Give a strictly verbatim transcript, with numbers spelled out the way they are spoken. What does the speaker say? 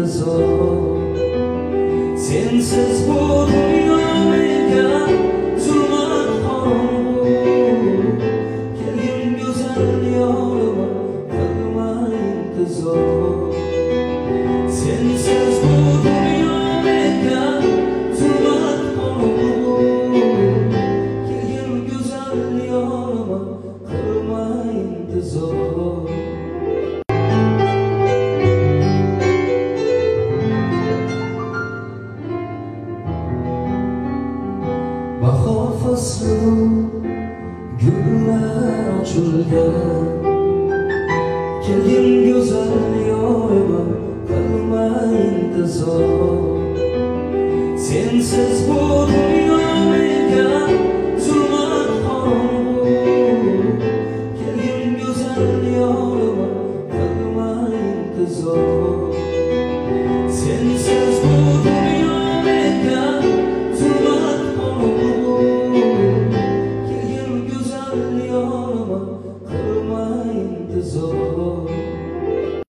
intizor. Sensiz bu dunyo menga zulmat qorong'u. Kelgin go'zal yorim, qilma intizor. Sensiz bu dunyo menga zulmat qorong'u. Kelgin go'zal yorim, qilma intizor. Bahor fasli gullar ochilgan, kelgin go'zal yorim, qilma intizor. Sensiz bu dunyo menga zulmat qorong'u. Kelgin go'zal yorim, qilma intizor. Sensiz